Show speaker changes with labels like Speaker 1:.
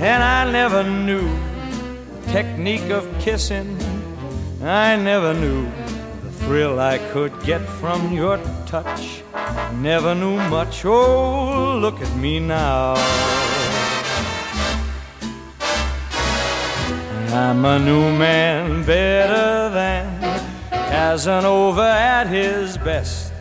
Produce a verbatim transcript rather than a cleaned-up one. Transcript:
Speaker 1: and I never knew technique of kissing. I never knew the thrill I could get from your touch. Never knew much, oh, look at me now. I'm a new man, better than Casanova at his best.